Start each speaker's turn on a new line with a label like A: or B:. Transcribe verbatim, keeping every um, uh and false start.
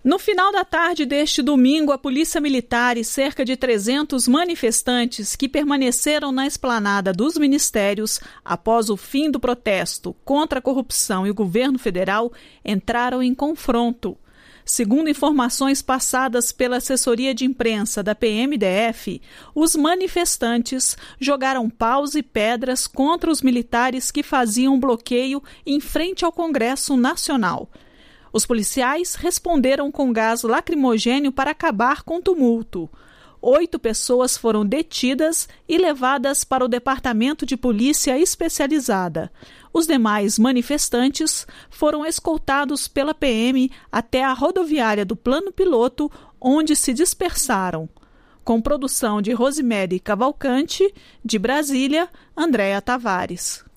A: No final da tarde deste domingo, a Polícia Militar e cerca de trezentos manifestantes que permaneceram na esplanada dos ministérios após o fim do protesto contra a corrupção e o governo federal entraram em confronto. Segundo informações passadas pela assessoria de imprensa da P M D F, os manifestantes jogaram paus e pedras contra os militares que faziam bloqueio em frente ao Congresso Nacional. Os policiais responderam com gás lacrimogênio para acabar com o tumulto. Oito pessoas foram detidas e levadas para o Departamento de Polícia Especializada. Os demais manifestantes foram escoltados pela P M até a rodoviária do Plano Piloto, onde se dispersaram. Com produção de Rosemary Cavalcante, de Brasília, Andréa Tavares.